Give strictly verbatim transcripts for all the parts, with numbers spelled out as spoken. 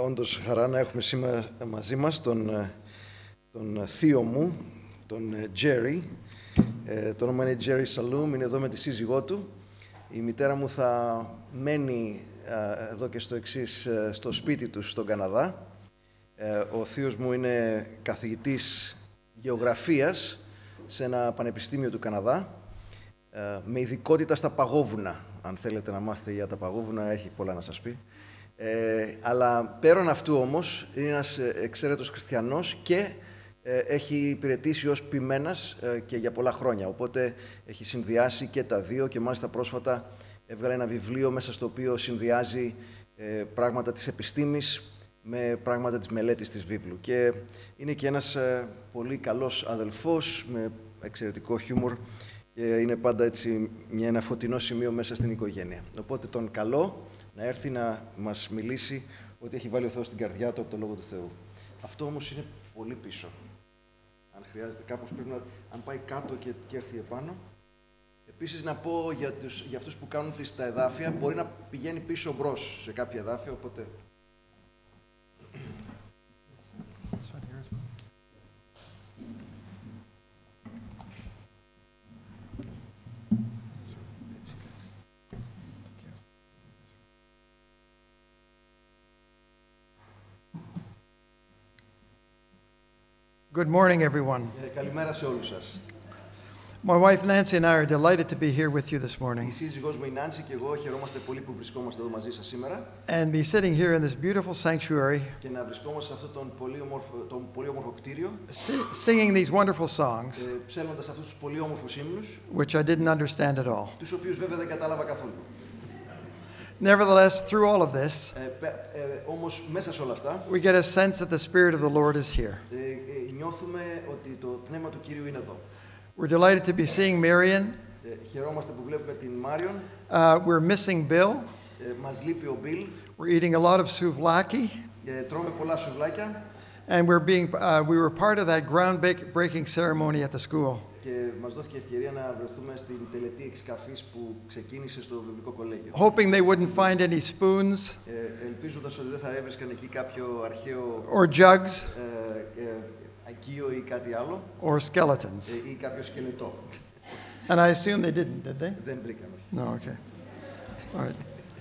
όντως χαρά να έχουμε σήμερα μαζί μας τον, τον θείο μου, τον Jerry. Ε, το όνομα είναι Jerry Saloom, είναι εδώ με τη σύζυγό του. Η μητέρα μου θα μένει ε, εδώ και στο εξής, ε, στο σπίτι του στον Καναδά. Ε, ο θείος μου είναι καθηγητής γεωγραφίας σε ένα πανεπιστήμιο του Καναδά, ε, με ειδικότητα στα παγόβουνα. Αν θέλετε να μάθετε για τα παγόβουνα, έχει πολλά να σας πει. Ε, αλλά πέραν αυτού όμως, είναι ένας εξαίρετος χριστιανός και ε, έχει υπηρετήσει ως ποιμένας ε, και για πολλά χρόνια. Οπότε έχει συνδυάσει και τα δύο και μάλιστα πρόσφατα έβγαλε ένα βιβλίο μέσα στο οποίο συνδυάζει ε, πράγματα της επιστήμης με πράγματα της μελέτης της βίβλου. Και είναι και ένας ε, πολύ καλός αδελφός με εξαιρετικό χιούμορ και είναι πάντα έτσι μια, ένα φωτεινό σημείο μέσα στην οικογένεια. Οπότε τον καλώ να έρθει να μας μιλήσει ότι έχει βάλει ο Θεός στην καρδιά του από το Λόγο του Θεού. Αυτό όμως είναι πολύ πίσω. Αν χρειάζεται κάπως πρέπει να... Αν πάει κάτω και, και έρθει επάνω. Επίσης να πω για, τους, για αυτούς που κάνουν τις, τα εδάφια, μπορεί να πηγαίνει πίσω μπρος σε κάποια εδάφια, οπότε... Good morning, everyone. Καλημέρα σε όλους σας. My wife Nancy and I are delighted to be here with you this morning Η σύζυγός μου η Νάνση και εγώ χαιρόμαστε πολύ που βρισκόμαστε εδώ μαζί σας σήμερα and be sitting here in this beautiful sanctuary και να βρισκόμαστε σε αυτό τον πολύ όμορφο, τον πολύ όμορφο κτίριο singing these wonderful songs, ε, ψέλνοντας αυτούς τους πολύ όμορφους ύμνους, which I didn't understand at all. τους οποίους βέβαια δεν κατάλαβα καθόλου. Nevertheless, through all of this, Ε, ε, όμως μέσα σε όλα αυτά we get a sense that the Spirit of the Lord is here. ε, ε, νιώθουμε ότι το πνεύμα του Κύριου είναι εδώ. We're delighted to be seeing Marion. Ε, χαιρόμαστε που βλέπουμε την Μάριον. Uh, we're missing Bill. Ε, μας λείπει ο Μπιλ. We're eating a lot of souvlaki. Ε, τρώμε πολλά σουβλάκια. And we're being, uh, we were part of that groundbreaking ceremony at the school. Και μας δόθηκε ευκαιρία να βρεθούμε στην τελετή εξκαφής που ξεκίνησε στο Βιβλικό Κολέγιο. Hoping they wouldn't find any spoons Ε, ελπίζοντας ότι δεν θα έβρισκαν εκεί κάποιο αρχαίο or jugs ε, ε, ακείο ή κάτι άλλο, or skeletons. ε, ή κάποιο σκελετό. And I assume they didn't, did they? Δεν βρήκαμε. No, okay. All right.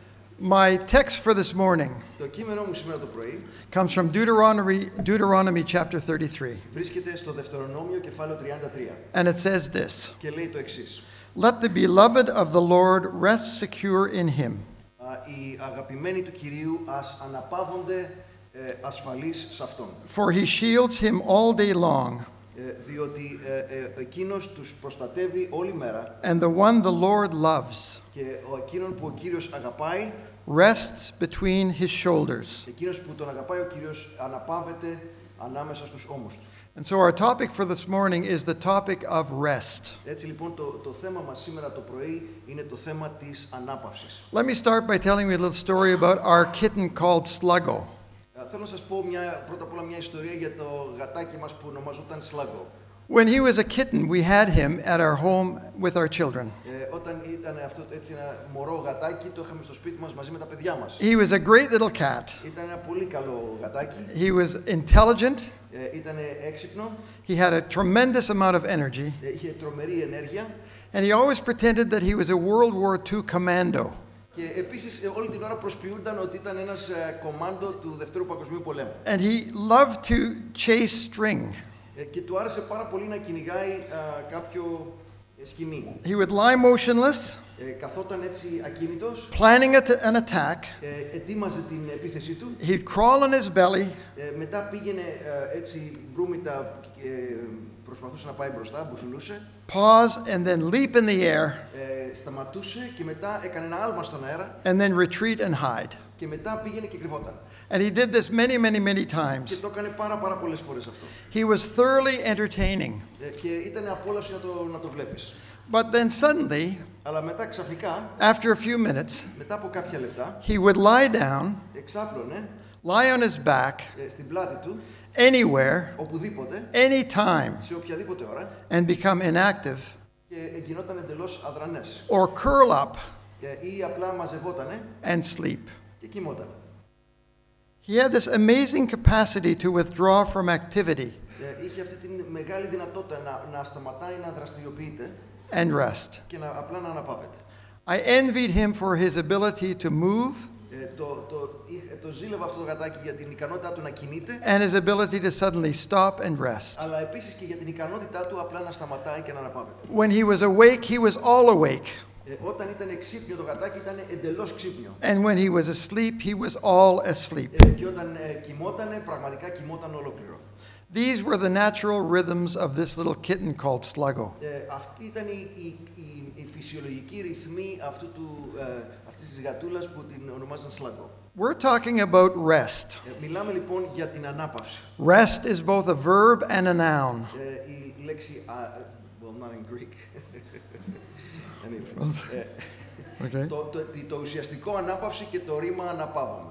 My text for this morning Το κείμενό μου σήμερα το πρωί comes from Deuteronomy, Deuteronomy chapter thirty-three. βρίσκεται στο Δευτερονόμιο κεφάλαιο τριάντα τρία And it says this: και λέει το εξής. Let the beloved of the Lord rest secure in him, Α, οι αγαπημένοι του Κυρίου ας αναπαύονται ε, ασφαλείς σε Αυτόν. for he shields him all day long, Ε, διότι ε, ε, εκείνος τους προστατεύει όλη μέρα and the one the Lord loves και ο, εκείνον που ο Κύριος αγαπάει, rests between his shoulders. εκείνος που τον αγαπάει ο Κύριος αναπαύεται ανάμεσα στους ώμους του. And so our topic for this morning is the topic of rest. Έτσι λοιπόν το, το θέμα μας σήμερα το πρωί είναι το θέμα της ανάπαυσης. Let me start by telling you a little story about our kitten called Sluggo. Θέλω να σας πω μια, πρώτα απ' όλα μια ιστορία για το γατάκι μας που ονομαζόταν Sluggo. When he was a kitten, we had him at our home with our children. Ε, όταν ήταν αυτό έτσι ένα μωρό γατάκι, το είχαμε στο σπίτι μας μαζί με τα παιδιά μας. He was a great little cat. Ήταν ένα πολύ καλό γατάκι. He was intelligent. Ε, ήταν έξυπνο. He had a tremendous amount of energy. Ε, είχε τρομερή ενέργεια. And he always pretended that he was a World War Two commando. Και επίσης ε, όλη την ώρα προσποιούνταν ότι ήταν ένας ε, κομμάντο του Δευτέρου Παγκοσμίου Πολέμου. And he loved to chase string. Ε, και του άρεσε πάρα πολύ να κυνηγάει α, κάποιο ε, σκηνή. He would lie motionless, Ε, καθόταν έτσι ακίνητος, planning at- an attack. ε, ετοίμαζε την επίθεσή του, He'd crawl on his belly, ε, μετά πήγαινε ε, έτσι μπρούμητα, ε, προσπαθούσε να πάει μπροστά, μπουσουλούσε, pause, and then leap in the air, ε, σταματούσε και μετά έκανε ένα άλμα στον αέρα and then retreat and hide. και μετά πήγαινε και κρυβόταν. And he did this many, many, many Και times. το έκανε πάρα πάρα πολλές φορές αυτό. He was thoroughly entertaining. Ε, και ήταν απόλαυση να το, να το βλέπεις. But then suddenly, Αλλά μετά ξαφνικά, after a few minutes, μετά από κάποια λεπτά, he would lie down, εξάπλωνε lie on his back, ε, στην πλάτη του, anywhere, οπουδήποτε, anytime, σε οποιαδήποτε ώρα and become inactive, και γινόταν εντελώς αδρανές. or curl up Ε, ή απλά μαζευότανε and sleep. και κοιμόταν. He had this amazing capacity to withdraw from activity Ε, είχε αυτή τη μεγάλη δυνατότητα να, να σταματάει να δραστηριοποιείται and rest. και να, απλά να αναπαύεται. I envied him for his ability to move Ε, το, το, είχε- το ζήλευα αυτό το γατάκι για την ικανότητά του να κινείται, and his ability to suddenly stop and rest. αλλά επίσης και για την ικανότητά του απλά να σταματάει και να αναπαύεται. When he was awake, he was all awake. Ε, όταν ήταν ξύπνιο το γατάκι ήταν εντελώς ξύπνιο. And when he was asleep, he was all asleep. Ε, και όταν ε, κοιμότανε, πραγματικά κοιμόταν ολόκληρο. These were the natural rhythms of this little kitten called Sluggo. Ε, αυτή ήταν η, η, η, η φυσιολογική ρυθμή αυτού του, ε, αυτής της γατούλας που την ονομάζαν Sluggo. We're talking about rest. Ε, μιλάμε λοιπόν για την ανάπαυση. Rest is both a verb and a noun. Ε, η λέξη, α, well not in Greek. Anyway, ε, Okay. το, το, το ουσιαστικό ανάπαυση και το ρήμα αναπαύαμε.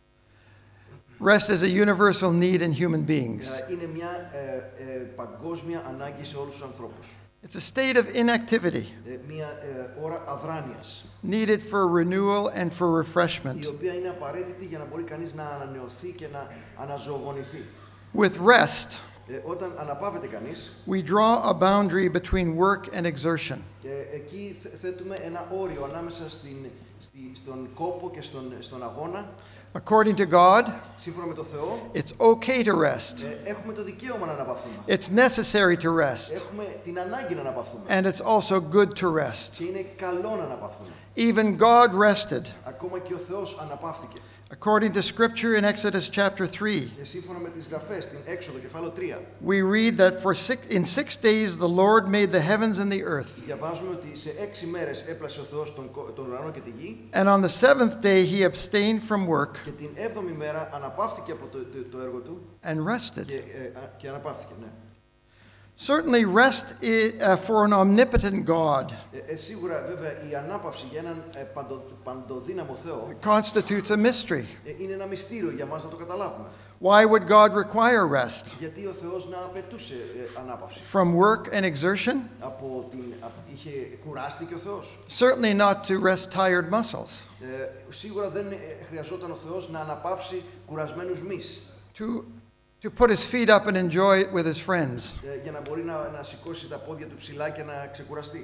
Rest is a universal need in human beings. Ε, είναι μια ε, ε, παγκόσμια ανάγκη σε όλους τους ανθρώπους. It's a state of inactivity Ε, μια ε, ώρα αδράνειας, needed for renewal and for η refreshment. οποία είναι απαραίτητη για να μπορεί κανείς να ανανεωθεί και να αναζωογονηθεί. With rest, Ε, όταν αναπαύεται κανείς, we draw a boundary between work and exertion. ε, εκεί θ- θέτουμε ένα όριο ανάμεσα στην, στη, στον κόπο και στον, στον αγώνα. According to God, Σύμφωνα με το Θεό, it's okay to rest. ε, έχουμε το δικαίωμα να αναπαυθούμε. It's necessary to rest. Έχουμε την ανάγκη να αναπαυθούμε. And it's also good to rest. Και είναι καλό να αναπαυθούμε. Even God rested. Ακόμα και ο Θεός αναπαύθηκε. According to Scripture in Exodus chapter three, Και σύμφωνα με τις γραφές, στην Έξοδο κεφάλαιο τρία, we read that for six, in six days the Lord made the heavens and the earth. διαβάζουμε ότι σε έξι μέρες έπλασε ο Θεός τον, κο- τον ουρανό και τη γη And on the seventh day he abstained from work και την έβδομη μέρα αναπαύθηκε από το, το, το έργο του and rested. και, ε, α- και αναπαύθηκε. Ναι. Certainly, rest i- uh, for an omnipotent God Ε, ε, σίγουρα βέβαια η ανάπαυση για έναν ε, παντο, παντοδύναμο Θεό constitutes a mystery. ε, είναι ένα μυστήριο για μας να το καταλάβουμε. Why would God require rest? Γιατί ο Θεός να απαιτούσε ε, ανάπαυση. From work and exertion? Από την, α- είχε κουράστηκε ο Θεός. Certainly not to rest tired muscles. Ε, σίγουρα δεν ε, χρειαζόταν ο Θεός να αναπαύσει κουρασμένους μυς To, to put his feet up and enjoy it with his friends. ε, για να μπορεί να, να σηκώσει τα πόδια του ψηλά και να ξεκουραστεί.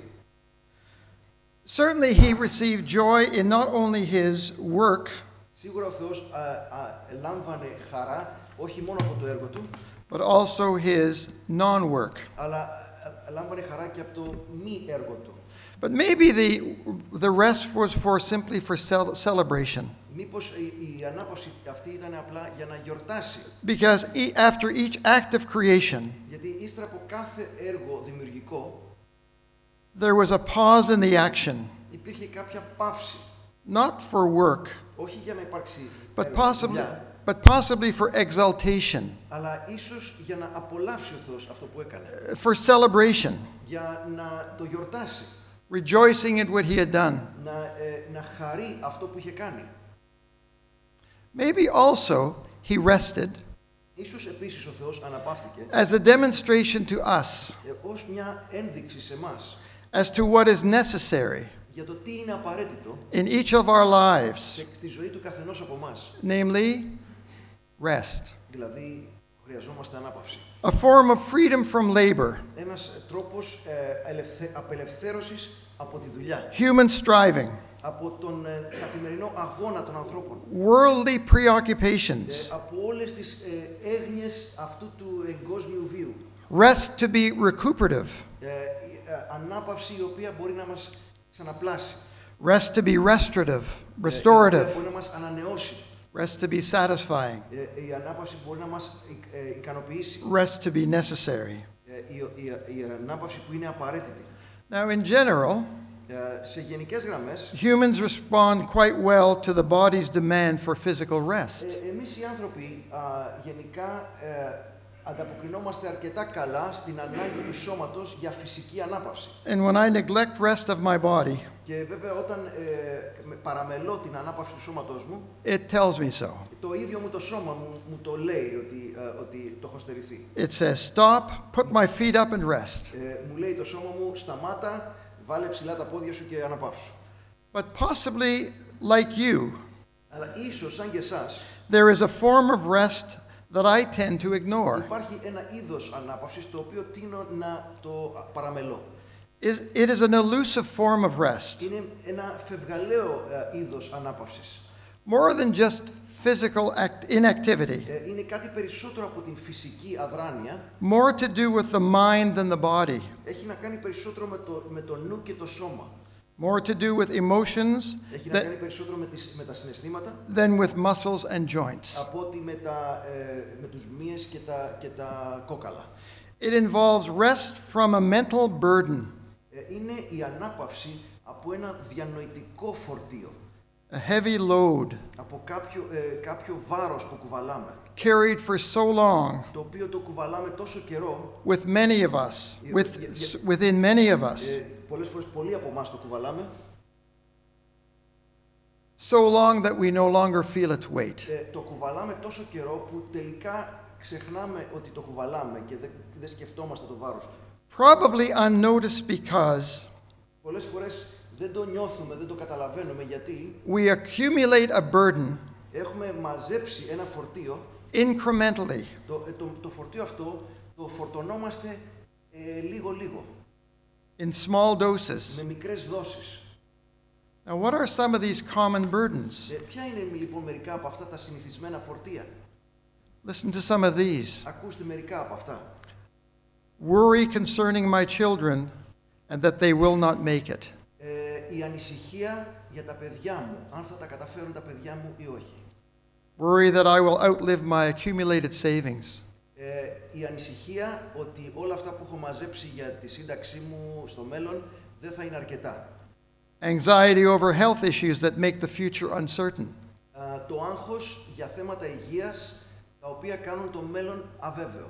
Certainly, he received joy in not only his work, Σίγουρα ο Θεός α, α, λάμβανε χαρά όχι μόνο από το έργο του, but also his non work. αλλά α, λάμβανε χαρά και από το μη έργο του. But maybe the, the rest was for simply for cel- celebration. Μήπως η, η ανάπαυση αυτή ήταν απλά για να γιορτάσει. Because e- after each act of creation, Γιατί ύστερα από κάθε έργο δημιουργικό there was a pause in the action, υπήρχε κάποια παύση. not for work, Όχι για να υπάρξει but έργο, possibly, δουλειά, but possibly for exaltation, αλλά ίσως για να απολαύσει ο Θεός αυτό που έκανε. for celebration, Για να το γιορτάσει. rejoicing at what he had done. Να, ε, να χαρεί αυτό που είχε κάνει. Maybe also he rested Ίσως επίσης ο Θεός αναπαύθηκε as a demonstration to us ε, ως μια ένδειξη σε εμάς as to what is necessary για το τι είναι απαραίτητο in each of our lives, και στη ζωή του καθενός από εμάς. namely rest, Δηλαδή, χρειαζόμαστε ανάπαυση. a form of freedom from labor, Ένας τρόπος ε, ελευθε, απελευθέρωσης από τη δουλειά. human striving, Από τον ε, καθημερινό αγώνα των ανθρώπων. worldly Ε, preoccupations, από όλες τις ε, έγνοιες αυτού του εγκόσμιου βίου. rest to be recuperative, Ε, η, ε, ανάπαυση η οποία μπορεί να μας ξαναπλάσει. rest to be restorative, Ε, η οποία restorative, μπορεί να μας ανανεώσει. rest to be satisfying, Ε, η ανάπαυση μπορεί να μας ε, ε, ικανοποιήσει. rest to be necessary. Ε, η, η, η ανάπαυση που είναι απαραίτητη. Now, in general, Ε, σε γενικές γραμμές, humans respond quite well to the body's demand for physical rest. ε, εμείς οι άνθρωποι α, γενικά ε, ανταποκρινόμαστε αρκετά καλά στην ανάγκη του σώματος για φυσική ανάπαυση. And when I neglect rest of my body, Και βέβαια όταν ε, με- παραμελώ την ανάπαυση του σώματός μου, it tells me so. το ίδιο μου το σώμα μου, μου το λέει ότι, ε, ότι το έχω στερηθεί. It says, stop, put my feet up and rest. Ε, μου λέει το σώμα μου, σταμάτα, βάλε ψηλά τα πόδια σου και αναπαύσου. But possibly, like you, Αλλά ίσως σαν και εσάς, there is a form of rest that I tend to ignore. Υπάρχει ένα είδος ανάπαυσης το οποίο τείνω να το παραμελώ. It is an elusive form of rest, Είναι ένα φευγαλαίο ε, είδος ανάπαυσης. more than just physical act- inactivity, Ε, είναι κάτι περισσότερο από την φυσική αδράνεια. more to do with the mind than the body, Έχει να κάνει περισσότερο με το, με το νου και το σώμα. more to do with emotions Έχει να that, κάνει περισσότερο με, τις, με τα συναισθήματα than with muscles and joints. από ότι με, τα, ε, με τους μύες και τα, και τα κόκαλα. It involves rest from a mental burden, Ε, είναι η ανάπαυση από ένα διανοητικό φορτίο. a heavy load Από κάποιο, ε, κάποιο βάρος που κουβαλάμε. carried for so long Το οποίο το κουβαλάμε τόσο καιρό. with many of us, with, within many of us, Ε, πολλές φορές πολλοί από εμάς το κουβαλάμε. so long that we no longer feel its weight. Ε, το κουβαλάμε τόσο καιρό που τελικά ξεχνάμε ότι το κουβαλάμε και δεν, δεν σκεφτόμαστε το βάρος του. Probably unnoticed because Πολλές φορές δεν το νιώθουμε, δεν το καταλαβαίνουμε γιατί we accumulate a burden έχουμε μαζέψει ένα φορτίο. incrementally. Το, ε, το, το φορτίο αυτό το φορτωνόμαστε ε, λίγο-λίγο, In small doses. με μικρές δόσεις. Now, what are some of these common burdens? Ε, ποια είναι λοιπόν μερικά από αυτά τα συνηθισμένα φορτία? Listen to some of these. Ακούστε μερικά από αυτά. Worry concerning my children and that they will not make it. Ε, η ανησυχία για τα παιδιά μου, αν θα τα καταφέρουν τα παιδιά μου ή όχι. Worry that I will outlive my accumulated savings. Ε, η ανησυχία ότι όλα αυτά που έχω μαζέψει για τη σύνταξή μου στο μέλλον δεν θα είναι αρκετά. Anxiety over health issues that make the future uncertain. Α, το άγχος για θέματα υγείας τα οποία κάνουν το μέλλον αβέβαιο.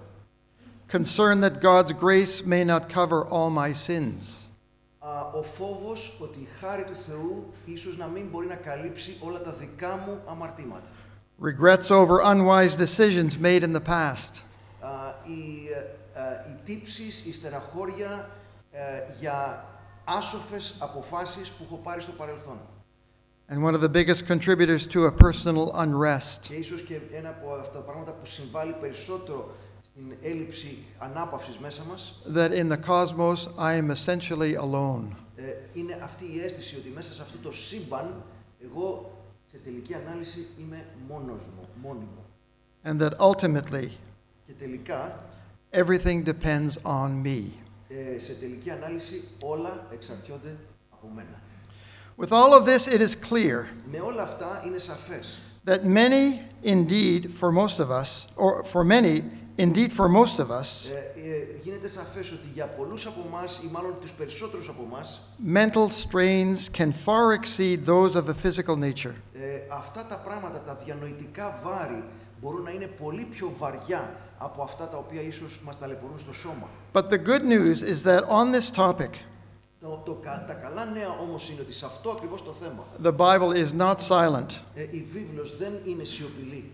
Concern that God's grace may not cover all my sins. Α, ο φόβος ότι η χάρη του Θεού ίσως να μην μπορεί να καλύψει όλα τα δικά μου αμαρτήματα. Regrets over unwise decisions made in the past. Α, οι, ε, οι τύψεις, η στεναχώρια ε, για άσοφες αποφάσεις που έχω πάρει στο παρελθόν. And one of the biggest contributors to a personal unrest Και ίσως και ένα από αυτά τα πράγματα που συμβάλλει περισσότερο στην έλλειψη ανάπαυσης μέσα μας, that in the cosmos I am essentially alone. ε, είναι αυτή η αίσθηση ότι μέσα σε αυτό το σύμπαν εγώ σε τελική ανάλυση είμαι μόνος μου, μόνη μου. And that ultimately Και τελικά, everything depends on me. ε, σε τελική ανάλυση όλα εξαρτιόνται από μένα. With all of this, it is clear Με όλα αυτά είναι σαφές that many, indeed, for most of us, or for many, indeed, for most of us, Ε, ε, γίνεται σαφές ότι για πολλούς από εμάς ή μάλλον τους περισσότερους από εμάς mental strains can far exceed those of a physical nature. ε, αυτά τα πράγματα, τα διανοητικά βάρη μπορούν να είναι πολύ πιο βαριά από αυτά τα οποία ίσως μας ταλαιπωρούν στο σώμα. But the good news is that on this topic, Το, το, τα καλά νέα όμως είναι ότι σε αυτό ακριβώς το θέμα the Bible is not silent. ε, η βίβλος δεν είναι σιωπηλή.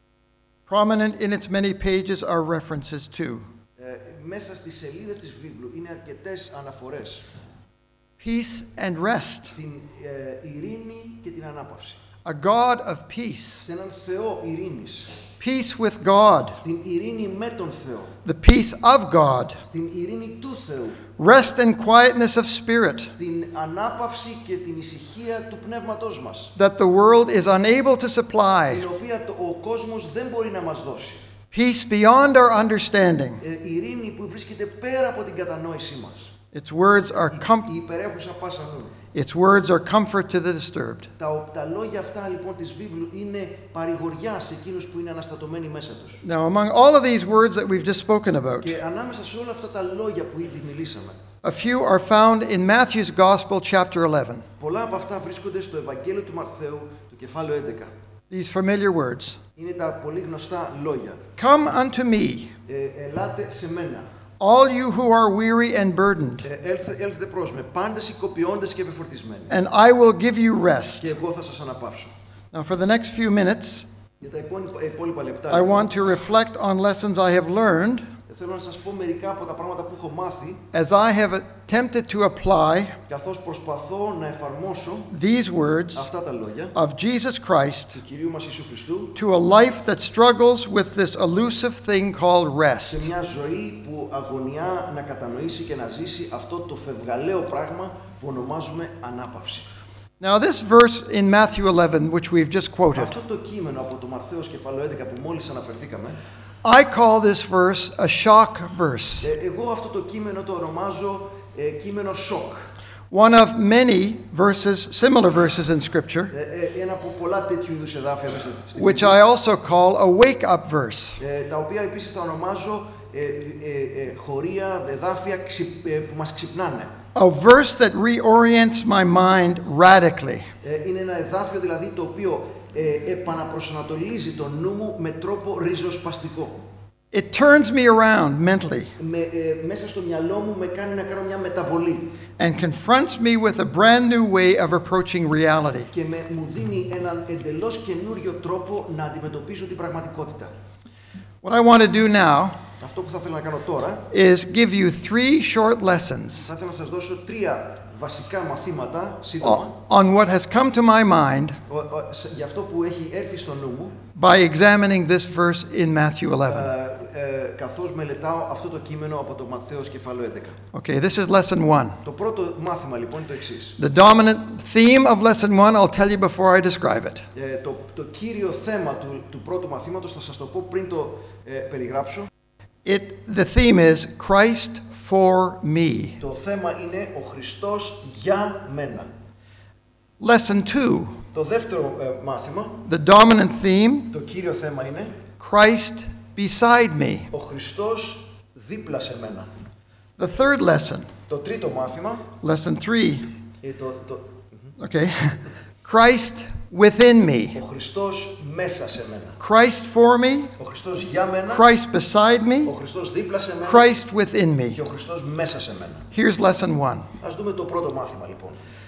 Prominent in its many pages are references to Ε, μέσα στις σελίδες της βίβλου είναι αρκετές αναφορές peace and rest, στην ε, ειρήνη και την ανάπαυση. a God of peace, Σε έναν Θεό ειρήνης, peace with God, στην ειρήνη με τον Θεό, the peace of God, στην ειρήνη του Θεού, rest and quietness of spirit στην ανάπαυση και την ησυχία του πνεύματός μας, that the world is unable to supply, την οποία το, ο κόσμος δεν μπορεί να μας δώσει. peace beyond our understanding. Ε, ειρήνη που βρίσκεται πέρα από την κατανόησή μας. Its words are Η, com- η υπερέχουσα πάσα νου. its words are comfort to the disturbed. Τα, τα λόγια αυτά λοιπόν της βίβλου είναι παρηγοριά σε εκείνους που είναι αναστατωμένοι μέσα τους. Now, among all of these words that we've just spoken about, Και ανάμεσα σε όλα αυτά τα λόγια που ήδη μιλήσαμε, a few are found in Matthew's Gospel, chapter eleven. πολλά από αυτά βρίσκονται στο Ευαγγέλιο του Μαρθαίου, το κεφάλαιο έντεκα. These familiar words. Είναι τα πολύ γνωστά λόγια. Come unto me, Ε, ελάτε σε μένα. all you who are weary and burdened, Ε, έλθε, έλθετε προς με, πάντες οικοποιώντες και επιφορτισμένοι. and I will give you Και rest. εγώ θα σας αναπαύσω. Now, for the next few minutes, Για τα υπόλοιπα, υπόλοιπα λεπτά, I λοιπόν, want to reflect on lessons I have learned θέλω να σας πω μερικά από τα πράγματα που έχω μάθει, as I have attempted to apply καθώς προσπαθώ να εφαρμόσω these words αυτά τα λόγια of Jesus Christ του Κυρίου μας Ιησού Χριστού to a life that struggles with this elusive thing called σε rest. μια ζωή που αγωνιά να κατανοήσει και να ζήσει αυτό το φευγαλαίο πράγμα που ονομάζουμε ανάπαυση. Now, this verse in Matthew eleven, which we've just quoted, Αυτό το κείμενο από το Μαρθαίος κεφάλαιο έντεκα που μόλις αναφερθήκαμε, I call this verse a shock verse, ε, εγώ αυτό το κείμενο το ονομάζω ε, κείμενο σοκ. one of many verses, similar verses in Scripture, Ε, ε, ένα από πολλά τέτοιου είδους εδάφια μέσα στην which I also call a wake-up verse. ε, τα οποία επίσης τα ονομάζω ε, ε, ε, χωρία, εδάφια ξυ, ε, που μας ξυπνάνε. A verse that reorients my mind radically. Ε, είναι ένα εδάφιο δηλαδή το οποίο ε, επαναπροσανατολίζει το νου μου με τρόπο ριζοσπαστικό. It turns me around mentally Με, ε, μέσα στο μυαλό μου με κάνει να κάνω μια μεταβολή and confronts me with a brand new way of approaching reality. και με, μου δίνει έναν εντελώς καινούριο τρόπο να αντιμετωπίσω την πραγματικότητα. What I want to do now Αυτό που θα ήθελα να κάνω τώρα, is give you three short lessons θα ήθελα να σας δώσω τρία βασικά μαθήματα, σύντομα, on what has come to my mind ο- ο- σε- για αυτό που έχει έρθει στο νου μου, by examining this verse in Matthew eleven. ε, ε, καθώς μελετάω αυτό το κείμενο από το Ματθαίος κεφάλαιο έντεκα. Okay, this is lesson one. Το πρώτο μάθημα λοιπόν είναι το εξής. The dominant theme of lesson one, I'll tell you before I describe it. Ε, το, το κύριο θέμα του, του πρώτου μαθήματος θα σας το πω πριν το ε, περιγράψω. It, the theme is Christ for me. Το θέμα είναι ο Χριστός για μένα. Lesson two, Το δεύτερο ε, μάθημα, the dominant theme, το κύριο θέμα είναι Christ beside me. ο Χριστός δίπλα σε μένα. The third lesson, Το τρίτο μάθημα, lesson three, ε, το, το, okay, Christ within me. ο Χριστός μέσα σε μένα. Christ for me, Ο Χριστός για μένα, Christ beside ο me, Χριστός δίπλα σε μένα Christ within me. και ο Χριστός μέσα σε μένα. Here's lesson one. Ας δούμε το πρώτο μάθημα λοιπόν.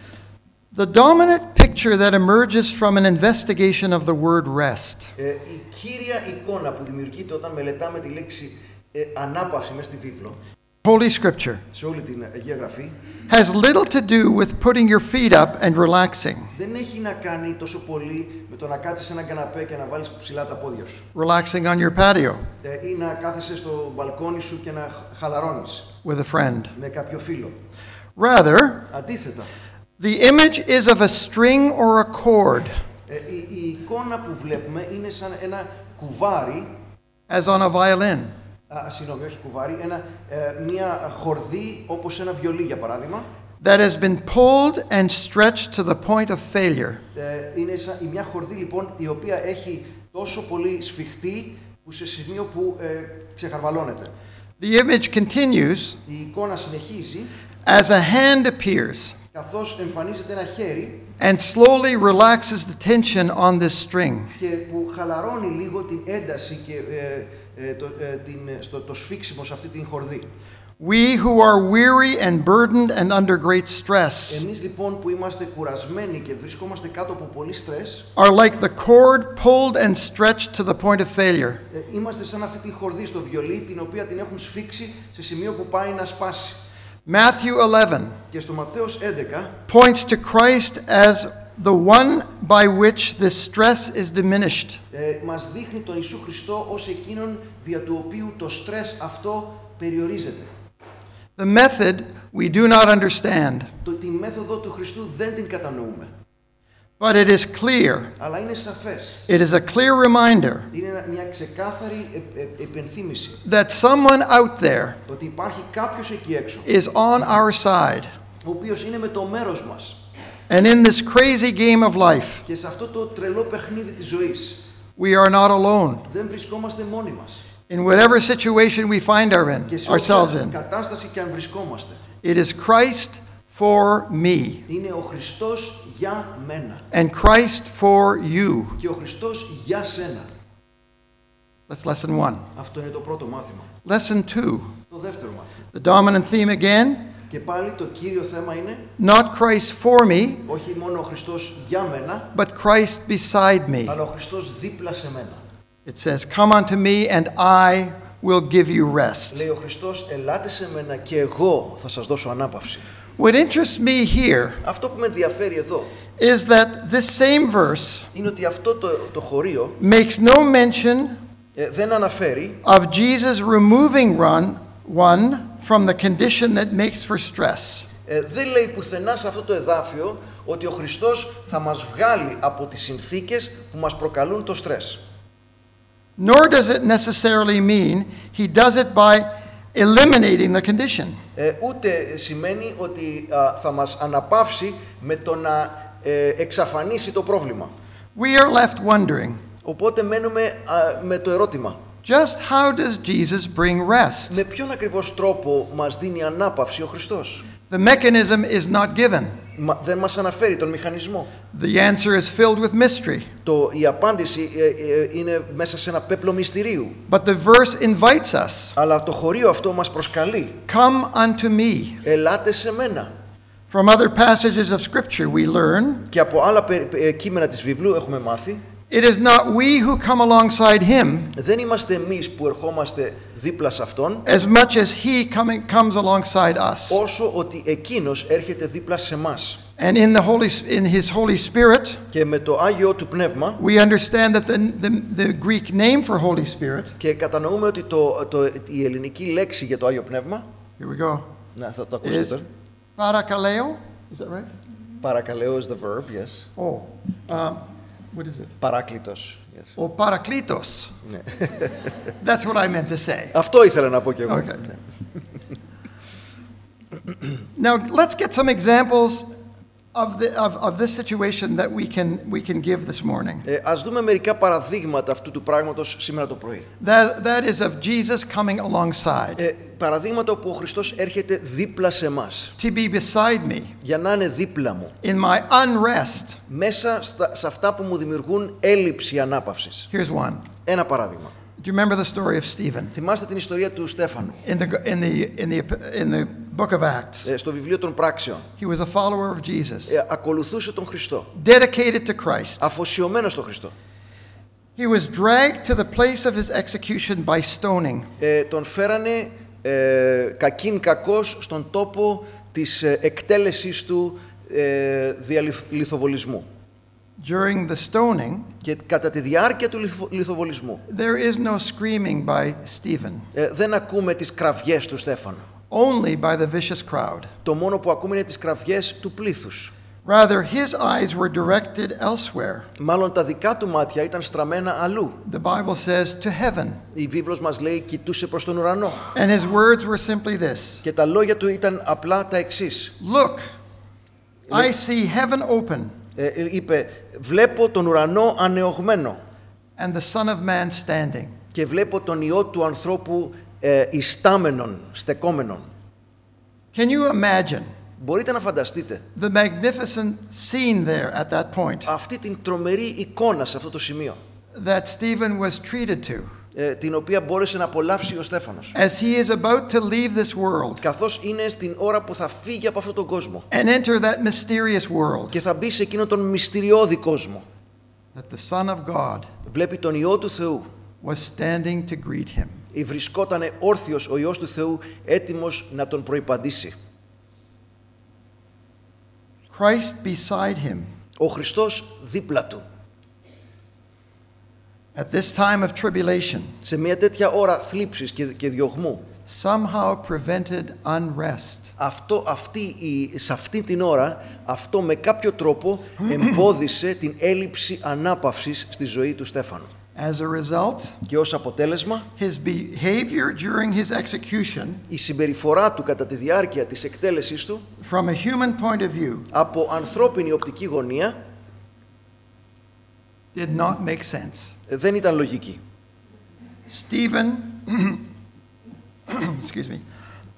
The dominant picture that emerges from an investigation of the word rest Ε, η κύρια εικόνα που δημιουργείται όταν μελετάμε τη λέξη ε, ανάπαυση μέσα στη βίβλο, Holy Scripture σε όλη την Αγία Γραφή, has little to do with putting your feet up and relaxing. δεν έχει να κάνει τόσο πολύ με το να κάτσεις σε ένα καναπέ και να βάλεις ψηλά τα πόδια σου. Relaxing on your patio Ε, ή να κάθεσαι στο μπαλκόνι σου και να χαλαρώνεις with a friend. με κάποιο φίλο. Rather, Αντίθετα, the image is of a string or a cord, ε, η, η εικόνα που βλέπουμε είναι σαν ένα κουβάρι, as on a violin. α, συγγνώμη, όχι κουβάρι, ένα, ε, μια χορδή όπως ένα βιολί για παράδειγμα, That has been pulled and stretched to the point of failure. Ε, είναι σαν, η μια χορδή λοιπόν η οποία έχει τόσο πολύ σφιχτεί που σε σημείο που ε, ξεχαρβαλώνεται. The image continues Η εικόνα συνεχίζει as a hand appears καθώς εμφανίζεται ένα χέρι and slowly relaxes the tension on this string. και που χαλαρώνει λίγο την ένταση και ε, ε, το, ε, την, στο, το σφίξιμο σε αυτή την χορδή. We who are weary and burdened and under great stress Εμείς λοιπόν που είμαστε κουρασμένοι και βρισκόμαστε κάτω από πολύ στρες, are like the cord pulled and stretched to the point of failure. ε, είμαστε σαν αυτή τη χορδή στο βιολί την οποία την έχουν σφίξει σε σημείο που πάει να σπάσει. Matthew eleven Και στο Ματθαίος έντεκα points to Christ as the one by which this stress is diminished. ε, μας δείχνει τον Ιησού Χριστό ως εκείνον δια του οποίου το στρες αυτό περιορίζεται. The method we do not understand, Το, τη μέθοδο του Χριστού δεν την κατανοούμε. but it is clear. Αλλά είναι σαφές. It is a clear reminder Είναι ένα- μια ξεκάθαρη ε, ε, επενθύμηση that someone out there ότι υπάρχει κάποιος εκεί έξω is on our side. ο οποίος είναι με το μέρος μας And in this crazy game of life, και σε αυτό το τρελό παιχνίδι της ζωής we are not alone. δεν βρισκόμαστε μόνοι μας. In whatever situation we find our in, Και σε ourselves όποια in, κατάσταση και αν βρισκόμαστε, it is Christ for me είναι ο Χριστός για μένα and Christ for you. και ο Χριστός για σένα. That's lesson one. Αυτό είναι το πρώτο μάθημα. Lesson two. Το δεύτερο μάθημα. The dominant theme again, Και πάλι το κύριο θέμα είναι not Christ for me, όχι μόνο ο Χριστός για μένα, but Christ beside me. αλλά ο Χριστός δίπλα σε μένα. It says, "Come unto me and I will give you rest. Λέει ο Χριστός, ελάτε σε μένα και εγώ θα σας δώσω ανάπαυση. What interests me here Αυτό που με ενδιαφέρει εδώ is that this same verse είναι ότι αυτό το, το χωρίο makes no mention ε, δεν αναφέρει of Jesus removing one, one from the condition that makes for stress. ε, δεν λέει πουθενά σε αυτό το εδάφιο ότι ο Χριστός θα μας βγάλει από τις συνθήκες που μας προκαλούν το στρες. Nor does it necessarily mean he does it by eliminating the condition. Ε, ούτε σημαίνει ότι α, θα μας αναπαύσει με το να ε, εξαφανίσει το πρόβλημα. We are left wondering, Οπότε μένουμε α, με το ερώτημα. just how does Jesus bring rest? Με ποιον ακριβώς τρόπο μας δίνει ανάπαυση ο Χριστός? The mechanism is not given. Μα, δεν μας αναφέρει τον μηχανισμό. The answer is filled with mystery. Το, η απάντηση ε, ε, είναι μέσα σε ένα πέπλο μυστηρίου. But the verse invites us, Αλλά το χωρίο αυτό μας προσκαλεί. come unto me. Ελάτε σε μένα. From other passages of Scripture we learn, Και από άλλα πε- ε, κείμενα της βιβλίου έχουμε μάθει. it is not we who come alongside him Δεν είμαστε εμείς που ερχόμαστε δίπλα σε Αυτόν, as much as he coming, comes alongside us. όσο ότι Εκείνος έρχεται δίπλα σε μας. And in, the Holy, in his Holy Spirit, Και με το Άγιο του Πνεύμα, we understand that the, the, the Greek name for Holy Spirit, και κατανοούμε ότι το, το, η ελληνική λέξη για το Άγιο Πνεύμα, here we go, να, θα το ακούσετε is τώρα. parakaleo. Is that right? Παρακαλέω is the verb, yes. Oh, um, what is it? Παράκλητος, yes. Oh, parakletos. Ναι. That's what I meant to say. Αυτό ήθελα να πω κι εγώ. Okay. Now, let's get some examples of, the, of, of this situation that we can, we can give this morning. Ε, ας δούμε μερικά παραδείγματα αυτού του πράγματος σήμερα το πρωί. That, that is of Jesus coming alongside, Ε, παραδείγματα όπου ο Χριστός έρχεται δίπλα σε μας, to be beside me για να είναι δίπλα μου, in my unrest. μέσα στα, σε αυτά που μου δημιουργούν έλλειψη ανάπαυσης. Here's one. Ένα παράδειγμα. Do you remember the story of Stephen? Θυμάστε την ιστορία του Στέφανου In the, in the, in the, in the book of Acts, ε, στο βιβλίο των πράξεων. he was a follower of Jesus, Ε, ακολουθούσε τον Χριστό, dedicated to Christ. αφοσιωμένος στον Χριστό. He was dragged to the place of his execution by stoning. Ε, τον φέρανε ε, κακήν κακός στον τόπο της ε, εκτέλεσης του ε, δια λιθ- λιθοβολισμού. During the stoning, Και κατά τη διάρκεια του λιθο- λιθοβολισμού there is no screaming by Stephen, ε, δεν ακούμε τις κραυγές του Στέφανου. only by the vicious crowd. Το μόνο που ακούμε είναι τις κραυγές του πλήθους. Rather, his eyes were directed elsewhere. Μάλλον τα δικά του μάτια ήταν στραμμένα αλλού. The Bible says to heaven. Η βίβλος μας λέει κοιτούσε προς τον ουρανό. And his words were simply this: Και τα λόγια του ήταν απλά τα εξής. Look, I see heaven open Ε, είπε, βλέπω τον ουρανό ανεωγμένο and the Son of Man standing. και βλέπω τον Υιό του ανθρώπου ε, ιστάμενον, στεκόμενον. Can you imagine Μπορείτε να φανταστείτε the magnificent scene there at that point αυτή την τρομερή εικόνα σε αυτό το σημείο, that Stephen was treated to ε, την οποία μπόρεσε να απολαύσει ο Στέφανος, as he is about to leave this world καθώς είναι στην ώρα που θα φύγει από αυτόν τον κόσμο and enter that mysterious world, και θα μπει σε εκείνον τον μυστηριώδη κόσμο. that the Son of God Βλέπει τον Υιό του Θεού. was standing to greet him. Βρισκότανε όρθιος ο Υιός του Θεού, έτοιμος να τον προϋπαντήσει. Christ beside him. Ο Χριστός δίπλα του. At this time of tribulation, Σε μια τέτοια ώρα θλίψης και, και διωγμού, somehow prevented unrest. αυτό, αυτή, η, σε αυτή την ώρα, αυτό με κάποιο τρόπο εμπόδισε την έλλειψη ανάπαυσης στη ζωή του Στέφανου. As a result, Και ως αποτέλεσμα, his behavior during his execution, η συμπεριφορά του κατά τη διάρκεια της εκτέλεσης του, from a human point of view, από ανθρώπινη οπτική γωνία, did not make sense. δεν ήταν λογική. Stephen, excuse me,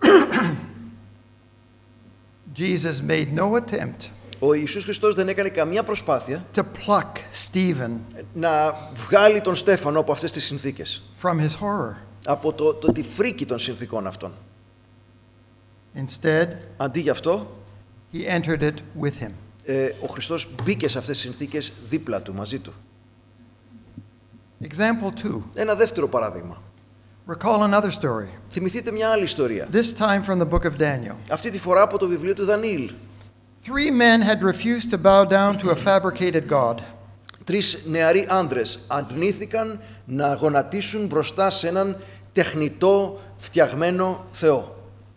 Jesus made no attempt Ο Ιησούς Χριστός δεν έκανε καμία προσπάθεια to pluck Stephen να βγάλει τον Στέφανο από αυτές τις συνθήκες, from his horror. από το, το, τη φρίκη των συνθήκων αυτών. Instead, Αντί γι' αυτό, he entered it with him. ε, ο Χριστός μπήκε σε αυτές τις συνθήκες δίπλα του, μαζί του. Example two. Ένα δεύτερο παράδειγμα. Recall another story, Θυμηθείτε μια άλλη ιστορία. this time from the book of Daniel. Αυτή τη φορά από το βιβλίο του Δανιήλ. Three men had refused to bow down to a fabricated god. Τρεις νεαροί άντρες αρνήθηκαν να γονατίσουν μπροστά σε έναν τεχνητό φτιαγμένο Θεό.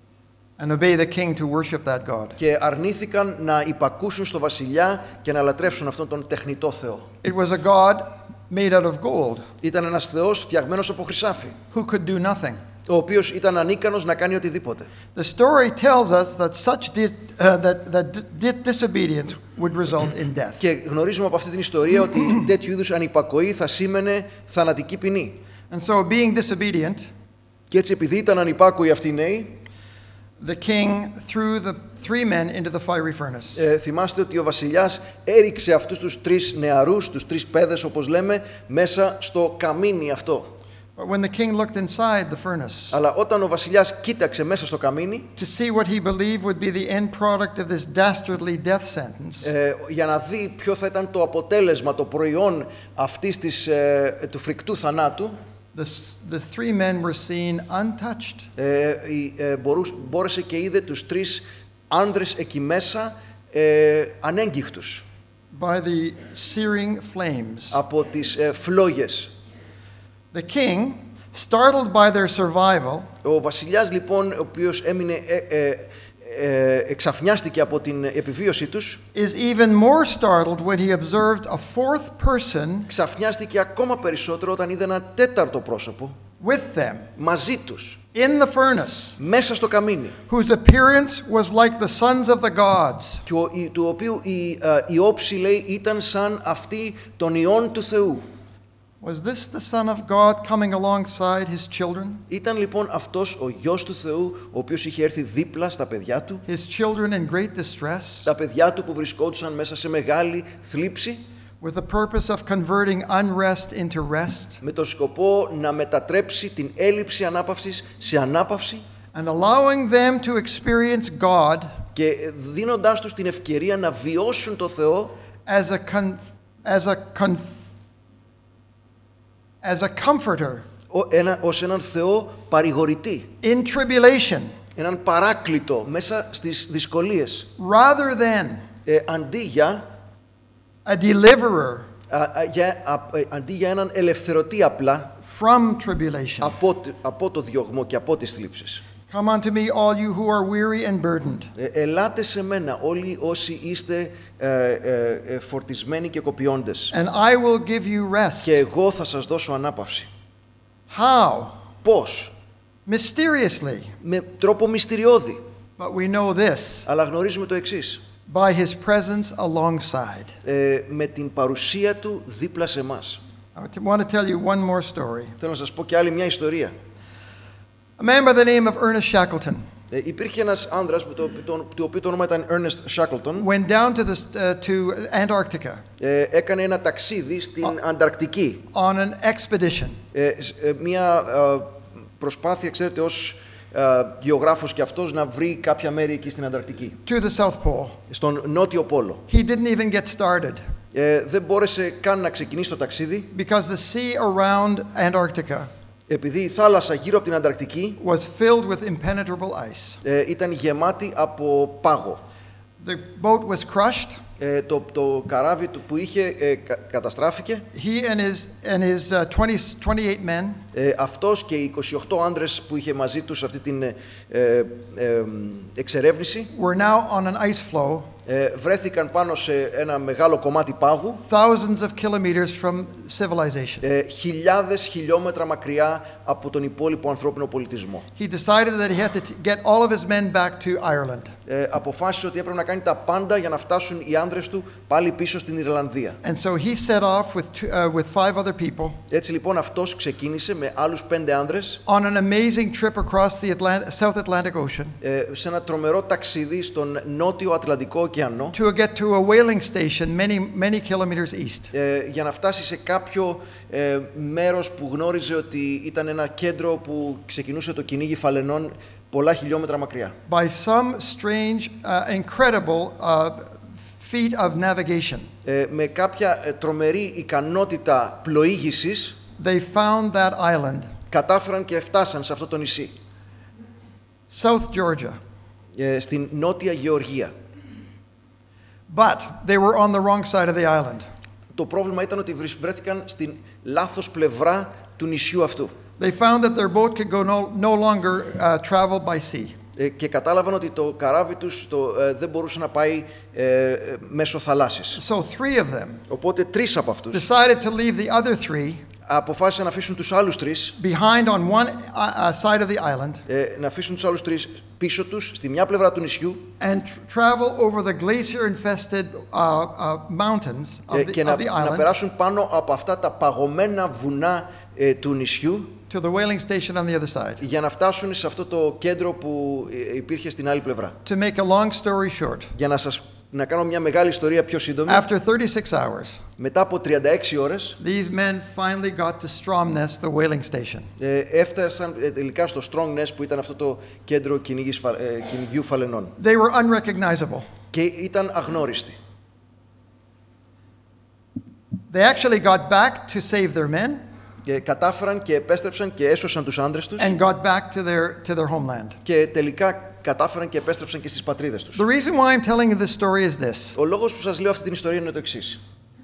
And obey the king to worship that god. Και αρνήθηκαν να υπακούσουν στο βασιλιά και να λατρεύσουν αυτόν τον τεχνητό Θεό. It was a god made out of gold, Ήταν ένας Θεός φτιαγμένος από χρυσάφι, who could do nothing. ο οποίος ήταν ανίκανος να κάνει οτιδήποτε. The story tells us that such di- uh, that, that di- disobedience would result in death. Και γνωρίζουμε από αυτή την ιστορία ότι τέτοιου είδους ανυπακοή θα σήμαινε θανατική ποινή. And so, being disobedient, Και έτσι, επειδή ήταν ανυπάκοοι αυτοί οι νέοι, the king threw the three men into the fiery furnace. ε, θυμάστε ότι ο βασιλιάς έριξε αυτούς τους τρεις νεαρούς, τους τρεις παιδες όπως λέμε, μέσα στο καμίνι αυτό. But when the king looked inside the furnace Αλλά όταν ο βασιλιάς κοίταξε μέσα στο καμίνι, to see what he believed would be the end product of this dastardly death sentence, ε, για να δει ποιο θα ήταν το αποτέλεσμα, το προϊόν αυτής της, ε, του φρικτού θανάτου, the, s- the three men were seen untouched ε, η- ε, μπορούς- μπόρεσε και είδε τους τρεις άνδρες εκεί μέσα ε, ανέγκυχτους by the searing flames. από τις ε, φλόγες. The king, startled by their survival, Ο βασιλιάς λοιπόν, ο οποίος έμεινε, ε, ε, ε, εξαφνιάστηκε από την επιβίωσή τους, is even more startled when he observed a fourth person ξαφνιάστηκε ακόμα περισσότερο όταν είδε ένα τέταρτο πρόσωπο with them μαζί τους, in the furnace, μέσα στο καμίνι, whose appearance was like the sons of the gods. και ο, η, του οποίου η, ε, η όψη, λέει, ήταν σαν αυτή των ιών του Θεού. Was this the Son of God coming alongside his children? Ήταν λοιπόν αυτός ο γιος του Θεού, ο οποίος είχε έρθει δίπλα στα παιδιά του, His children in great distress, τα παιδιά του που βρισκόντουσαν μέσα σε μεγάλη θλίψη, with the purpose of converting unrest into rest με το σκοπό να μετατρέψει την έλλειψη ανάπαυσης σε ανάπαυση and allowing them to experience God και δίνοντάς τους την ευκαιρία να βιώσουν το Θεό as a con- as a con- as a comforter ο- ένα, ως έναν Θεό παρηγορητή, in tribulation, έναν παράκλητο μέσα στις δυσκολίες, rather than ε, αντί για a deliverer Α, α, για, α, ε, αντί για έναν ελευθερωτή απλά from tribulation. από, τ- από το διωγμό και από τις θλίψεις. Come unto me, all you who are weary and burdened, Ε, ελάτε σε μένα όλοι όσοι είστε ε, ε, ε, φορτισμένοι και κοπιώντες and I will give you και rest. εγώ θα σας δώσω ανάπαυση. How? Πώς? Mysteriously. Με τρόπο μυστηριώδη. But we know this, Αλλά γνωρίζουμε το εξής. by his presence alongside. Ε, με την παρουσία του δίπλα σε εμάς. I want to tell you one more story. Θέλω να σας πω και άλλη μια ιστορία. A man by the name of Ernest Shackleton Ε, υπήρχε ένας άνδρας που το, το, του οποίου το όνομα ήταν Ernest Shackleton. went down to, the, uh, to Antarctica Ε, έκανε ένα ταξίδι στην Ανταρκτική. on an expedition. Ε, σ- ε, μια ε, προσπάθεια, ξέρετε, ως ε, γεωγράφος και αυτός να βρει κάποια μέρη εκεί στην Ανταρκτική. To the South Pole. Στον Νότιο Πόλο. He didn't even get started Ε, δεν μπόρεσε καν να ξεκινήσει το ταξίδι, because the sea around Antarctica επειδή η θάλασσα γύρω από την Ανταρκτική was filled with impenetrable ice. ε, ήταν γεμάτη από πάγο. The boat was crushed. Ε, το, το καράβι του που είχε ε, κα- καταστράφηκε. He and his, and his uh, twenty, twenty-eight men Ε, αυτός και οι είκοσι οκτώ άντρες που είχε μαζί τους αυτή την ε, ε, ε, εξερεύνηση were now on an ice floe ε, βρέθηκαν πάνω σε ένα μεγάλο κομμάτι πάγου, thousands of kilometers from civilization. ε, χιλιάδες χιλιόμετρα μακριά από τον υπόλοιπο ανθρώπινο πολιτισμό. He decided that he had to t- get all of his men back to Ireland. Ε, αποφάσισε ότι έπρεπε να κάνει τα πάντα για να φτάσουν οι άνδρες του πάλι πίσω στην Ιρλανδία. And so he set off with, two, uh, with five other people Έτσι λοιπόν αυτός ξεκίνησε με άλλους πέντε άνδρες on an amazing trip across the Atlant- South Atlantic Ocean ε, σε ένα τρομερό ταξίδι στον νότιο Ατλαντικό ωκεανό, to get to a whaling station many, many kilometers east. ε, για να φτάσει σε κάποιο ε, μέρος που γνώριζε ότι ήταν ένα κέντρο που ξεκινούσε το κυνήγι φαλενών πολλά χιλιόμετρα μακριά. By some strange, uh, incredible uh, feat of navigation, Ε, με κάποια ε, τρομερή ικανότητα πλοήγησης they found that island κατάφεραν και φτάσαν σε αυτό το νησί. South Georgia. Ε, στην Νότια Γεωργία. But they were on the wrong side of the island. Το πρόβλημα ήταν ότι βρέθηκαν στην λάθος πλευρά του νησιού αυτού. They found that their boat could go no, no longer uh, travel by sea. Ε, και κατάλαβαν ότι το καράβι τους το, ε, δεν μπορούσε να πάει ε, μέσω θαλάσσης. So three of them Οπότε τρεις από αυτούς decided to leave the other three αποφάσισαν να αφήσουν τους άλλους τρεις, behind on one uh, side of the island ε, να αφήσουν τους άλλους τρεις πίσω τους, στη μια πλευρά του νησιού and tr- travel over the glacier-infested uh, uh, mountains of ε, the, και of να, the να island περάσουν πάνω από αυτά τα παγωμένα βουνά ε, του νησιού to the whaling station on the other side. για να φτάσουν σε αυτό το κέντρο που ε, υπήρχε στην άλλη πλευρά. To make a long story short, Για να σας να κάνω μια μεγάλη ιστορία πιο σύντομη, after thirty-six hours, μετά από τριάντα έξι ώρες these men finally got to Stromness, the whaling station. ε, έφτασαν ε, τελικά στο Stromness που ήταν αυτό το κέντρο κυνηγής, φα- ε, κυνηγιού φαλενών They were unrecognizable. και ήταν αγνώριστοι. They actually got back to save their men Και κατάφεραν και επέστρεψαν και έσωσαν τους άντρες τους and got back to their, to their homeland. και τελικά κατάφεραν και επέστρεψαν και στις πατρίδες τους. The reason why I'm telling you this story is this. Ο λόγος που σας λέω αυτή την ιστορία είναι το εξής.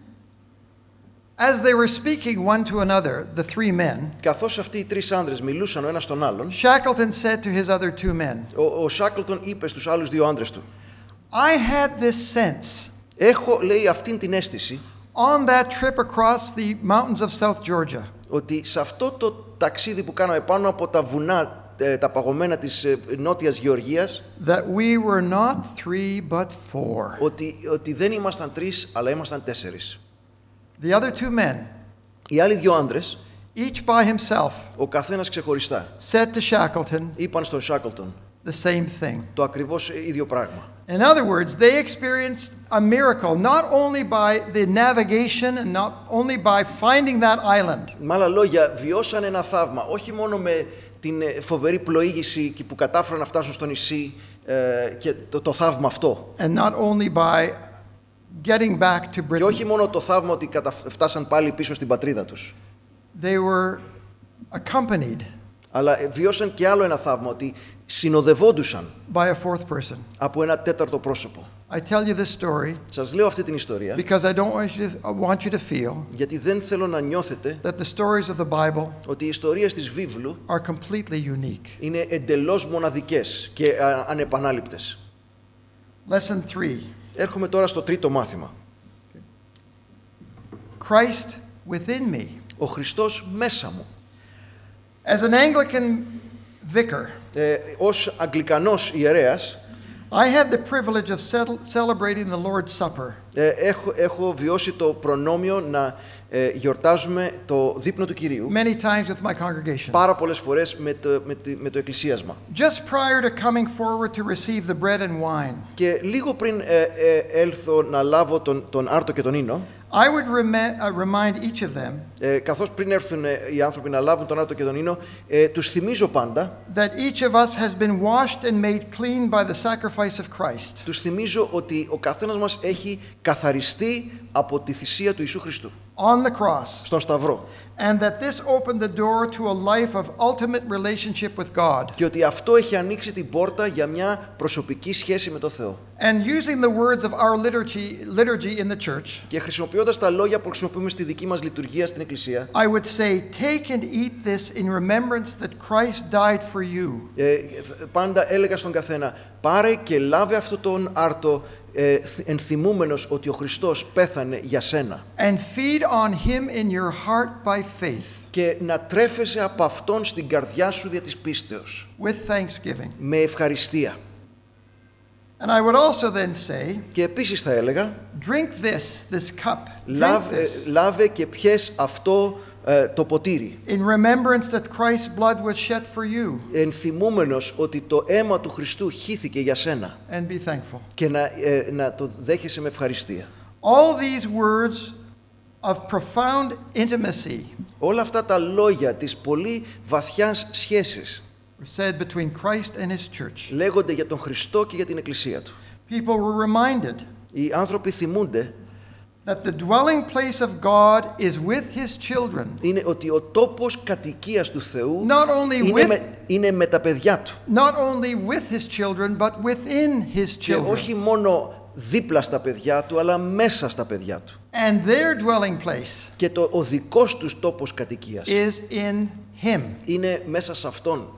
As they were speaking one to another, the three men, Καθώς αυτοί οι τρεις άντρες μιλούσαν ο ένας στον άλλον, Shackleton said to his other two men, ο, ο Σάκλτον είπε στους άλλους δύο άντρες του, I had this sense έχω, λέει, αυτήν την αίσθηση on that trip across the mountains of South Georgia ότι σε αυτό το ταξίδι που κάναμε πάνω από τα βουνά, ε, τα παγωμένα της ε, Νότιας Γεωργίας, that we were not three but four. ότι, ότι δεν ήμασταν τρεις, αλλά ήμασταν τέσσερις. The other two men, Οι άλλοι δύο άντρες, each by himself, ο καθένας ξεχωριστά, said to Shackleton είπαν στον Σάκλτον the same thing. το ακριβώς ίδιο πράγμα. In other words, they experienced a miracle not only by the navigation and not only by finding that island, Με άλλα λόγια, βιώσαν ένα θαύμα, όχι μόνο με την ε, φοβερή πλοήγηση και που κατάφεραν να φτάσουν στο νησί ε, και το, το θαύμα αυτό. and not only by getting back to Και όχι Britain. μόνο το θαύμα ότι κατα... φτάσαν πάλι πίσω στην πατρίδα τους, They were accompanied αλλά ε, βιώσαν και άλλο ένα θαύμα, ότι συνοδευόντουσαν by a fourth person. από ένα τέταρτο πρόσωπο. I tell you this story Σας λέω αυτή την ιστορία, because I don't want you to, I want you to feel γιατί δεν θέλω να νιώθετε that the stories of the Bible ότι οι ιστορίες της βίβλου are completely unique. είναι εντελώς μοναδικές και α, ανεπανάληπτες. Lesson three. Έρχομαι τώρα στο τρίτο μάθημα. Christ within me. Ο Χριστός μέσα μου. As an Anglican vicar, Ε, ως Αγγλικανός ιερέας, I had the privilege of settle, celebrating the Lord's Supper ε, έχω, έχω βιώσει το προνόμιο να ε, γιορτάζουμε το δείπνο του Κυρίου many times with my congregation. πάρα πολλές φορές με το, με, τη- με το εκκλησίασμα. Just prior to coming forward to receive the bread and wine, Και λίγο πριν ε, ε, έλθω να λάβω τον, τον άρτο και τον ίνο, I would remi- uh, remind each of them ε, καθώς πριν έρθουν ε, οι άνθρωποι να λάβουν τον άρτο και τον ίνο, ε, τους θυμίζω πάντα, that each of us has been washed and made clean by the sacrifice of Christ. τους θυμίζω ότι ο καθένας μας έχει καθαριστεί από τη θυσία του Ιησού Χριστού On the cross, στον Σταυρό. and that this opened the door to a life of ultimate relationship with God. Και ότι αυτό έχει ανοίξει την πόρτα για μια προσωπική σχέση με τον Θεό. And using the words of our liturgy, liturgy in the church, Και χρησιμοποιώντας τα λόγια που χρησιμοποιούμε στη δική μας λειτουργία στην Εκκλησία, I would say, take and eat this in remembrance that Christ died for you. ε, πάντα έλεγα στον καθένα, πάρε και λάβε αυτό τον άρτο ε, ενθυμούμενος ότι ο Χριστός πέθανε για σένα. And feed on him in your heart by faith, Και να τρέφεσαι από αυτόν στην καρδιά σου δια της πίστεως, with thanksgiving. με ευχαριστία. And I would also then say, Και επίσης θα έλεγα, drink this, this cup, drink λάβε, this, λάβε και πιες αυτό ε, το ποτήρι, in remembrance that Christ's blood was shed for you, ενθυμούμενος ότι το αίμα του Χριστού χύθηκε για σένα, and be thankful. και να, ε, να το δέχεσαι με ευχαριστία. All these words of profound intimacy Όλα αυτά τα λόγια της πολύ βαθιάς σχέσης were said between Christ and his church. λέγονται για τον Χριστό και για την Εκκλησία Του. People were reminded Οι άνθρωποι θυμούνται that the dwelling place of God is with his children. Είναι ότι ο τόπος κατοικίας του Θεού Not only είναι, with, με, είναι με τα παιδιά του. not only with his children, but within his Και children. όχι μόνο δίπλα στα παιδιά του, αλλά μέσα στα παιδιά του. And their dwelling place Και το, ο δικός τους τόπος κατοικίας is in him. είναι μέσα σε αυτόν.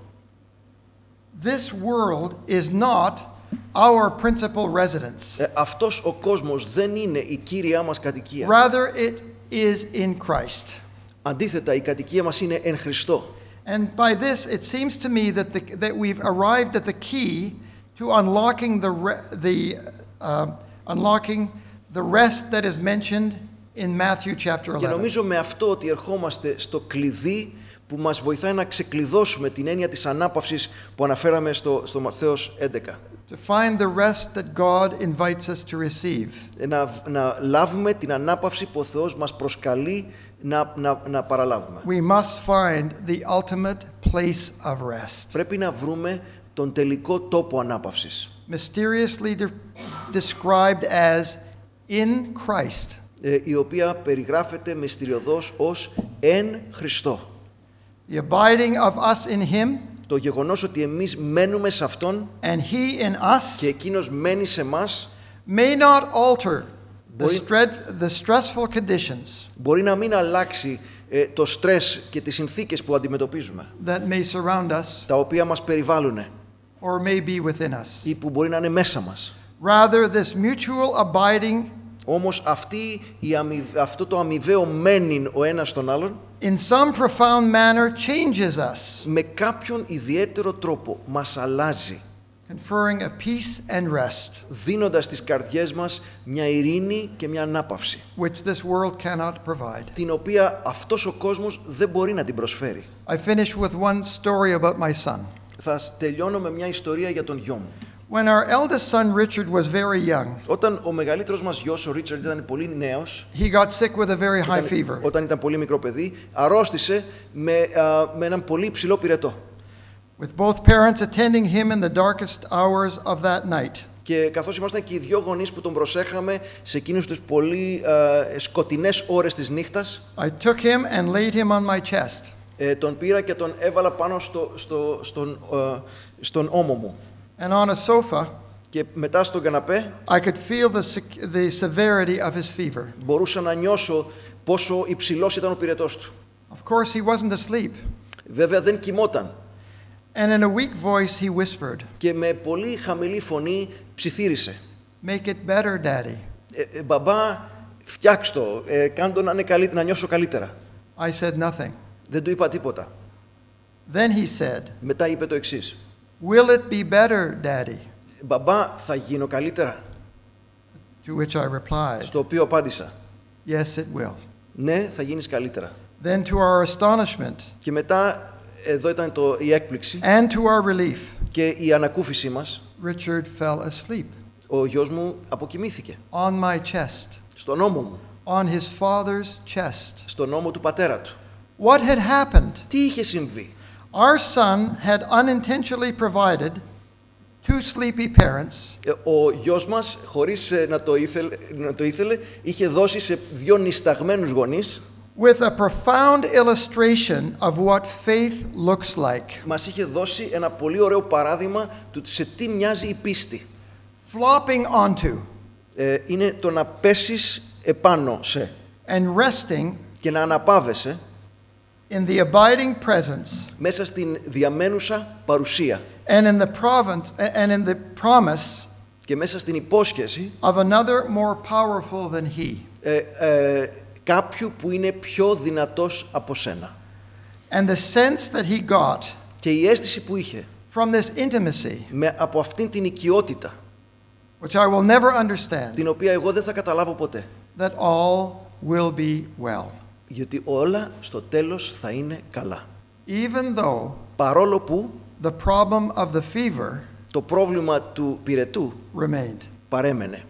This world is not our principal residence. Ε, αυτός ο κόσμος δεν είναι η κύριά μας κατοικία. Rather, it is in Christ. Αντίθετα, η κατοικία μας είναι εν Χριστώ. And by this, it seems to me that, the, that we've arrived at the key to unlocking the, re, the, uh, unlocking the rest that is mentioned in Matthew chapter Και eleven. νομίζω με αυτό ότι ερχόμαστε στο κλειδί που μας βοηθάει να ξεκλειδώσουμε την έννοια της ανάπαυσης που αναφέραμε στο, στο Ματθαίος έντεκα. To find the rest that God invites us to receive. Να, να λάβουμε την ανάπαυση που ο Θεός μας προσκαλεί να, να, να παραλάβουμε. We must find the ultimate place of rest. Πρέπει να βρούμε τον τελικό τόπο ανάπαυσης. Mysteriously de- described as in Christ. Ε, η οποία περιγράφεται μυστηριωδώς ως εν Χριστώ. The abiding of us in him Το γεγονός ότι εμείς μένουμε σε Αυτόν and he in us και Εκείνος μένει σε μας may not alter the, Μπορεί- stre- the stressful conditions μπορεί να μην αλλάξει ε, το στρες και τις συνθήκες που αντιμετωπίζουμε, that may surround us τα οποία μας περιβάλλουν or may be within us. ή που μπορεί να είναι μέσα μας. Rather, this mutual abiding Όμως αυτή, η αμοι- αυτό το αμοιβαίο μένειν ο ένας στον άλλον in some profound manner changes us, με κάποιον ιδιαίτερο τρόπο μας αλλάζει, conferring a peace and rest δίνοντας στις καρδιές μας μια ειρήνη και μια ανάπαυση, which this world cannot provide. την οποία αυτός ο κόσμος δεν μπορεί να την προσφέρει. I finish with one story about my son. Θα τελειώνω με μια ιστορία για τον γιο μου. When our eldest son Richard was very young, Όταν ο μεγαλύτερος μας γιος, ο Ρίτσαρντ, ήταν πολύ νέος, he got sick with a very high όταν, fever. όταν ήταν πολύ μικρό παιδί, αρρώστησε με, α, με έναν πολύ υψηλό πυρετό. With both parents attending him in the darkest hours of that night. Και καθώς ήμασταν και οι δυο γονείς που τον προσέχαμε σε εκείνους τους πολύ α, σκοτεινές ώρες της νύχτας, I took him and laid him on my chest. ε, τον πήρα και τον έβαλα πάνω στο, στο, στον, α, στον ώμο μου. And on a sofa, Και μετά στον καναπέ I could feel the, sec- the severity of his fever. μπορούσα να νιώσω πόσο υψηλός ήταν ο πυρετός του. Of course, he wasn't asleep. Βέβαια δεν κοιμόταν And in a weak voice, he whispered, και με πολύ χαμηλή φωνή ψιθύρισε. "Make it better, Daddy." Ε, ε, μπαμπά, φτιάξ' το, ε, κάν' το να, είναι καλύ- να νιώσω καλύτερα. I said nothing. Δεν του είπα τίποτα. Then he said, Μετά είπε το εξής. "Will it be better, Daddy?" Μπαμπά, θα γίνω καλύτερα? To which I replied, Στο οποίο απάντησα. "Yes, it will." Ναι, θα γίνεις καλύτερα. Then, to our astonishment Και μετά, εδώ ήταν το, η έκπληξη and to our relief, και η ανακούφιση μας. Richard fell asleep Ο γιος μου αποκοιμήθηκε. on my chest, Στον ώμο μου. on his father's chest. Στον ώμο του πατέρα του. What had happened? Τι είχε συμβεί? Our son had unintentionally provided two sleepy parents Ε, Ο γιος μας, χωρίς ε, να το, ήθελε, να το ήθελε, είχε δώσει σε δύο νησταγμένους γονείς, with a profound illustration of what faith looks like. μας είχε δώσει ένα πολύ ωραίο παράδειγμα του σε τι μοιάζει η πίστη. Flopping onto Ε, είναι το να πέσεις επάνω σε and resting και να αναπαύεσαι in the abiding presence μέσα στην διαμένουσα παρουσία and in the province and in the promise και μέσα στην υπόσχεση of another more powerful than he. ε, ε, κάποιου που είναι πιο δυνατός από σένα. And the sense that he got Και η αίσθηση που είχε from this intimacy, με, από αυτήν την οικειότητα, which I will never understand, την οποία εγώ δεν θα καταλάβω ποτέ, that all will be well. γιατί όλα στο τέλος θα είναι καλά. Even though Παρόλο που the problem of the fever το πρόβλημα του πυρετού remained. παρέμενε.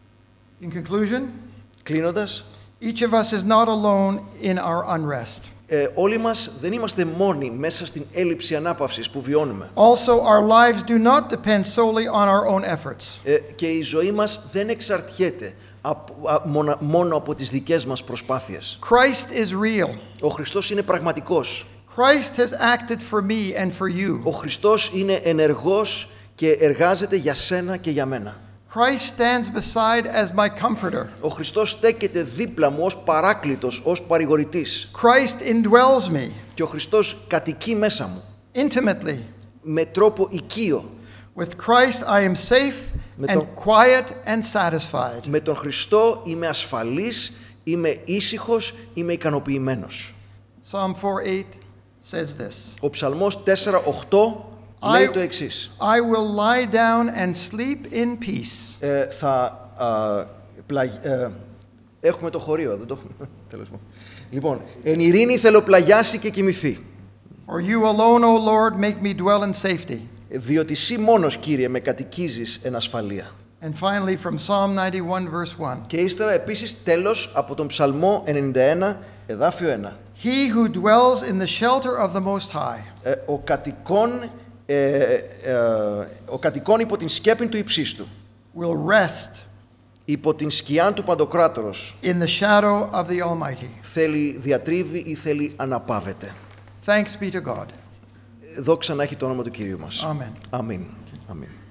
In conclusion, Κλείνοντας, each of us is not alone in our unrest. ε, όλοι μας δεν είμαστε μόνοι μέσα στην έλλειψη ανάπαυσης που βιώνουμε. Also, our lives do not depend solely on our own efforts. Ε, και η ζωή μας δεν εξαρτιέται από, α, μόνο, μόνο από τις δικές μας προσπάθειες. Christ is real. Ο Χριστός είναι πραγματικός. Christ has acted for me and for you. Ο Χριστός είναι ενεργός και εργάζεται για σένα και για μένα. Christ stands beside as my comforter. Ο Χριστός στέκεται δίπλα μου ως παράκλητος, ως παρηγορητής. Christ indwells me Και ο Χριστός κατοικεί μέσα μου intimately. με τρόπο οικείο. With Christ I am safe Με and τον- quiet and satisfied. Με τον Χριστό είμαι ασφαλής, είμαι ήσυχος, είμαι ικανοποιημένος. Psalm four eight says this. Ο Ψαλμός τέσσερα οκτώ λέει το εξής. I will lie down and sleep in peace. Ε, θα α, πλα- ε, έχουμε το χωρίο, δεν το έχουμε. Τέλος πάντων. Λοιπόν, εν ειρήνη θέλω πλαγιάσει και κοιμηθεί. For you alone, O Lord, make me dwell in safety. Διότι εσύ μόνος, Κύριε, με κατοικίζεις εν ασφαλεία. And finally from Psalm ninety-one verse one. Και ύστερα επίσης τέλος από τον Ψαλμό ενενήντα ένα, εδάφιο ένα. He who dwells in the shelter of the Most High Ε, ο κατοικών ε, ε, ε, ο κατοικών υπό την σκέπη του υψίστου, will rest υπό την σκιά του Παντοκράτορος, in the shadow of the Almighty. θέλει διατρίβει ή θέλει αναπαύεται. Thanks be to God. Δόξα να έχει το όνομα του Κυρίου μας. Amen. Αμήν. Αμήν.